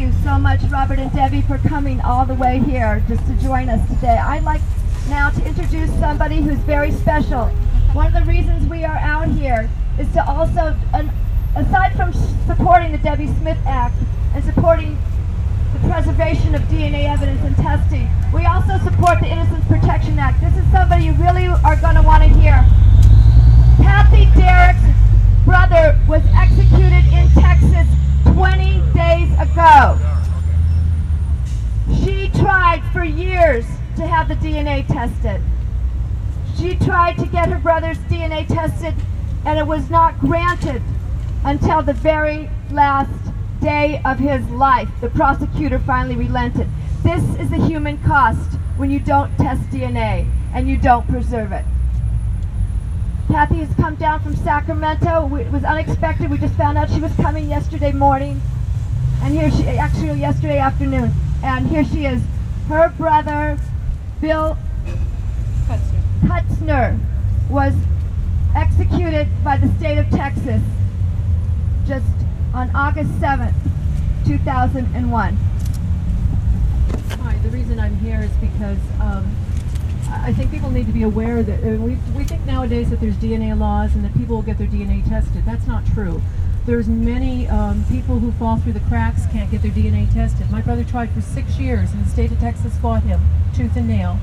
you so much, Robert and Debbie, for coming all the way here just to join us today. I'd like now to introduce somebody who's very special. One of the reasons we are out here is to also, aside from supporting the Debbie Smith Act and supporting the preservation of DNA evidence and testing, we also support the Innocence Protection Act. This is somebody you really are going to want to hear. Kathy Derrick's brother was executed in Texas 20 days ago. She tried for years to have the DNA tested. She tried to get her brother's DNA tested, and it was not granted until the very last day of his life. The prosecutor finally relented. This is the human cost when you don't test DNA and you don't preserve it. Kathy has come down from Sacramento. It was unexpected. We just found out she was coming yesterday morning, and here she, actually yesterday afternoon, and here she is. Her brother, Bill Kutzner, was executed by the state of Texas just on August 7th, 2001. Hi, the reason I'm here is because I think people need to be aware that we think nowadays that there's DNA laws and that people will get their DNA tested. That's not true. There's many people who fall through the cracks, can't get their DNA tested. My brother tried for 6 years, and the state of Texas fought him tooth and nail.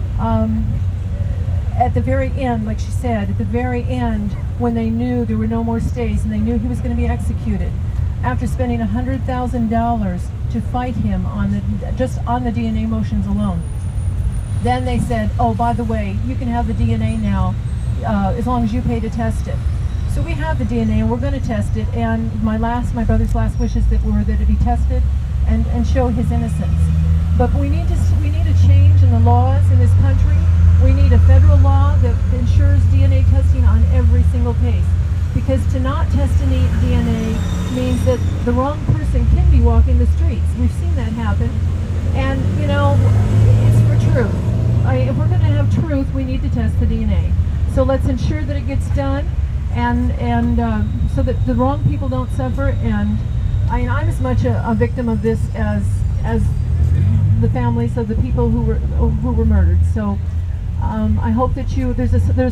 At the very end, like she said, at the very end, when they knew there were no more stays and they knew he was going to be executed, after spending $100,000 to fight him just on the DNA motions alone, then they said, oh, by the way, you can have the DNA now as long as you pay to test it. So we have the DNA and we're going to test it, and my brother's last wishes were that it be tested and show his innocence. But we need a change in the laws in this country. We need a federal law that ensures DNA testing on every single case. Because to not test any DNA means that the wrong person can be walking the streets. We've seen that happen. And, you know, it's for truth. If we're going to have truth, we need to test the DNA. So let's ensure that it gets done, and so that the wrong people don't suffer. And I'm as much a victim of this as the families of the people who were murdered. So I hope that there's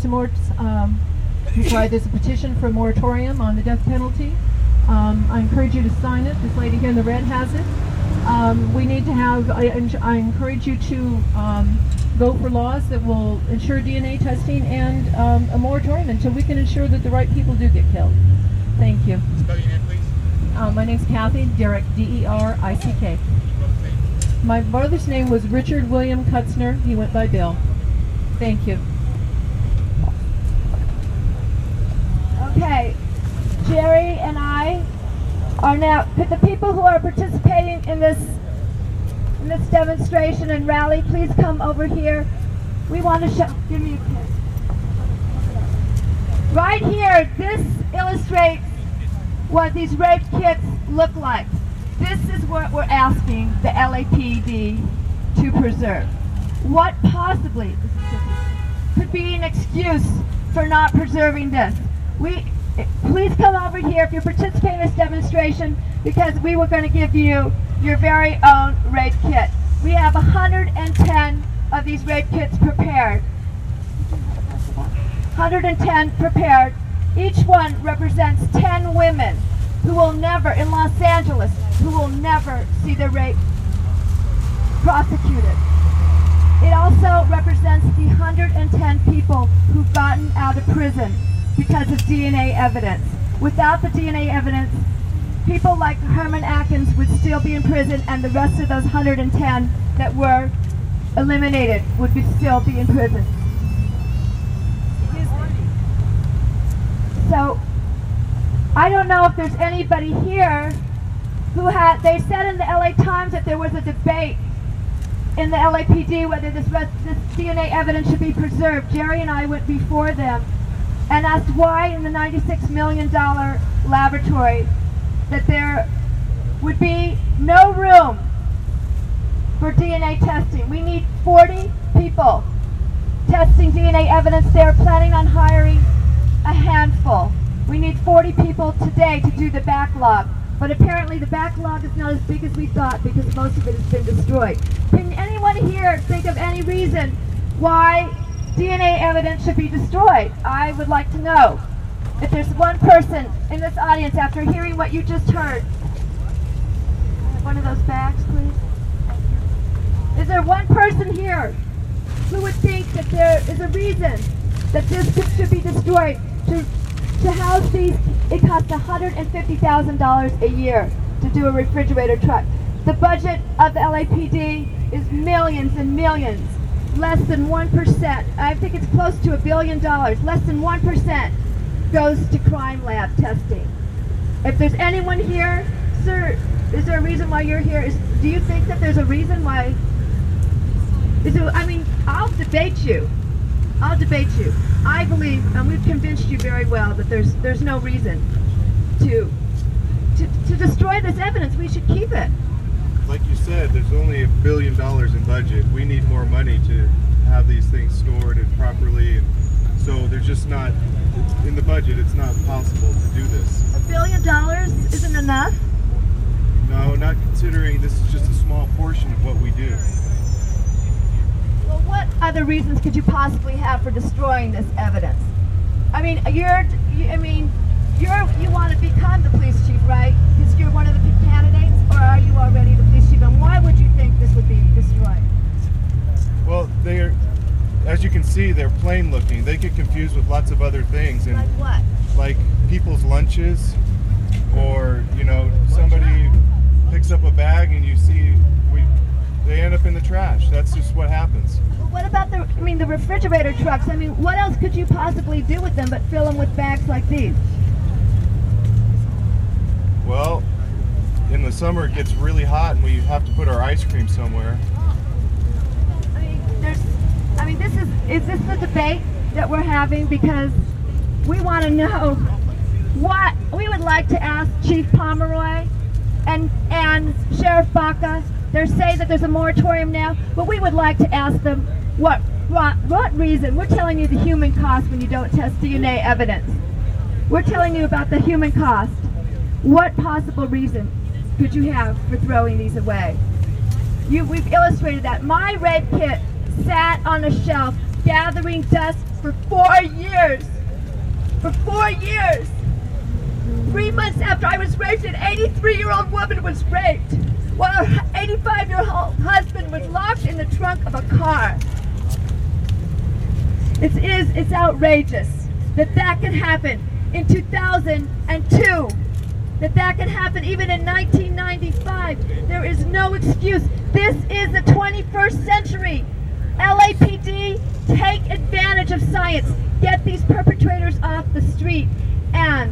a petition for a moratorium on the death penalty. I encourage you to sign it. This lady here in the red has it. We need to have, I encourage you to vote for laws that will ensure DNA testing and a moratorium until we can ensure that the right people do get killed. Thank you. Spell your name, please. My name's Kathy Derrick, D-E-R-I-C-K. My brother's name was Richard William Kutzner. He went by Bill. Thank you. Okay, Jerry and I are now, could the people who are participating in this demonstration and rally please come over here? We want to show, give me a kiss. Right here, this illustrates what these rape kits look like. This is what we're asking the LAPD to preserve. What possibly could be an excuse for not preserving this? Please come over here if you're participating in this demonstration, because we were going to give you your very own rape kit. We have 110 of these rape kits prepared. 110 prepared. Each one represents 10 women who will never, in Los Angeles, who will never see their rape prosecuted. It also represents the 110 people who've gotten out of prison because of DNA evidence. Without the DNA evidence, people like Herman Atkins would still be in prison, and the rest of those 110 that were eliminated would still be in prison. So, I don't know if there's anybody here who they said in the LA Times that there was a debate in the LAPD whether this DNA evidence should be preserved. Jerry and I went before them and asked why in the $96 million laboratory that there would be no room for DNA testing. We need 40 people testing DNA evidence. They're planning on hiring a handful. We need 40 people today to do the backlog. But apparently the backlog is not as big as we thought because most of it has been destroyed. Can anyone here think of any reason why DNA evidence should be destroyed? I would like to know. If there's one person in this audience after hearing what you just heard. One of those bags, please. Is there one person here who would think that there is a reason that this should be destroyed? To house these, it costs $150,000 a year to do a refrigerator truck. The budget of the LAPD is millions and millions. Less than 1%, I think it's close to $1 billion, less than 1% goes to crime lab testing. If there's anyone here, sir, is there a reason why you're here? Do you think that there's a reason why? I'll debate you. I believe, and we've convinced you very well, that there's no reason to destroy this evidence. We should keep it. Like you said, there's only $1 billion in budget. We need more money to have these things stored and properly. And so there's just not, in the budget, it's not possible to do this. $1 billion isn't enough? No, not considering this is just a small portion of what we do. Well, what other reasons could you possibly have for destroying this evidence? You want to become the police chief, right? Because you're one of the candidates, or are you already the police chief? And why would you think this would be destroyed? Well, as you can see, they're plain looking. They get confused with lots of other things. And like what? Like people's lunches, or somebody picks up a bag and you see they end up in the trash. That's just what happens. Well, what about the refrigerator trucks? What else could you possibly do with them but fill them with bags like these? Well, in the summer it gets really hot and we have to put our ice cream somewhere. Is this the debate that we're having? Because we want to know what we would like to ask Chief Pomeroy and Sheriff Baca. They say that there's a moratorium now, but we would like to ask them what reason. We're telling you the human cost when you don't test DNA evidence. We're telling you about the human cost. What possible reason could you have for throwing these away? We've illustrated that. My rape kit sat on a shelf gathering dust for 4 years. For 4 years. 3 months after I was raped, an 83-year-old woman was raped, while her 85-year-old husband was locked in the trunk of a car. It's outrageous that could happen in 2002. That could happen even in 1995. There is no excuse. This is the 21st century. LAPD, take advantage of science. Get these perpetrators off the street and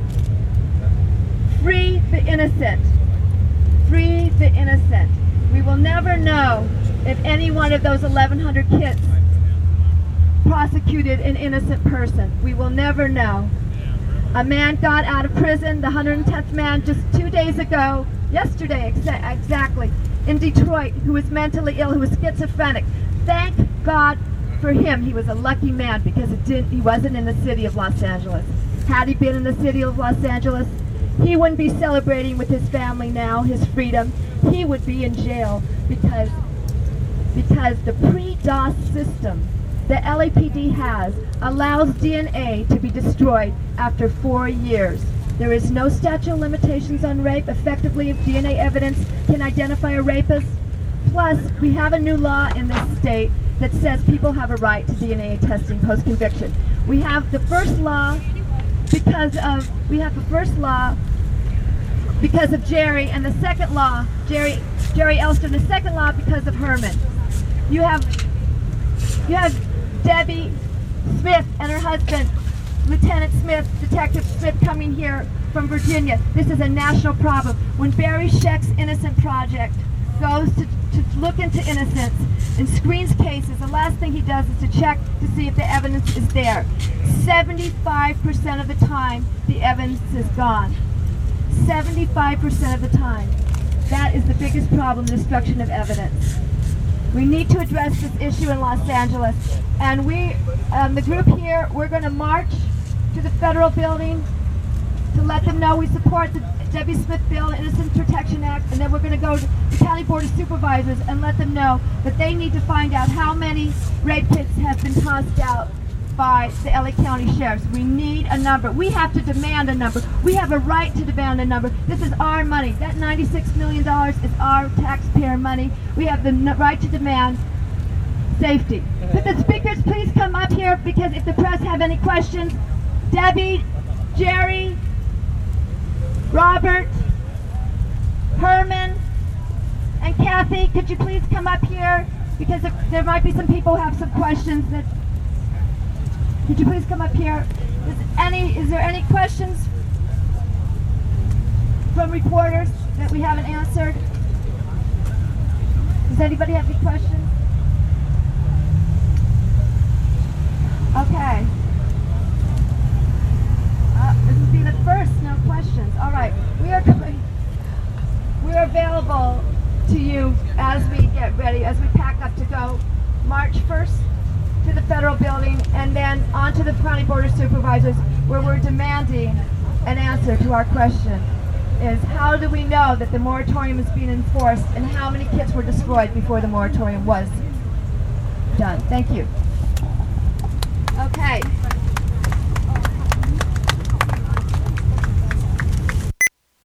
free the innocent. Free the innocent. We will never know if any one of those 1,100 kits prosecuted an innocent person. We will never know. A man got out of prison, the 110th man, just 2 days ago, yesterday exactly, in Detroit, who was mentally ill, who was schizophrenic. Thank God for him. He was a lucky man because he wasn't in the city of Los Angeles. Had he been in the city of Los Angeles, he wouldn't be celebrating with his family now, his freedom. He would be in jail because the pre-DOS system the LAPD has allows DNA to be destroyed after 4 years. There is no statute of limitations on rape. Effectively, if DNA evidence can identify a rapist. Plus, we have a new law in this state that says people have a right to DNA testing post-conviction. We have the first law because of Jerry, and the second law, Jerry Elster, and the second law because of Herman. You have Debbie Smith and her husband, Lieutenant Smith, Detective Smith, coming here from Virginia. This is a national problem. When Barry Scheck's Innocent Project goes to look into innocence and screens cases, the last thing he does is to check to see if the evidence is there. 75% of the time, the evidence is gone. 75% of the time. That is the biggest problem, destruction of evidence. We need to address this issue in Los Angeles. And the group here, we're going to march to the federal building to let them know we support the Debbie Smith Bill, Innocent Protection Act, and then we're going to go to the County Board of Supervisors and let them know that they need to find out how many rape kits have been tossed out by the LA County Sheriffs. We need a number. We have to demand a number. We have a right to demand a number. This is our money. That $96 million is our taxpayer money. We have the right to demand safety. Could the speakers please come up here, because if the press have any questions, Debbie, Jerry, Robert, Herman, and Kathy, could you please come up here? Because there might be some people who have some questions that... Could you please come up here? Is there any questions from reporters that we haven't answered? Does anybody have any questions? Okay. This will be the first, no questions. All right. We're available to you as we get ready, as we pack up to go March 1st to the federal building, and then on to the County Board of Supervisors, where we're demanding an answer to our question. Is how do we know that the moratorium is being enforced, and how many kits were destroyed before the moratorium was done? Thank you. Okay.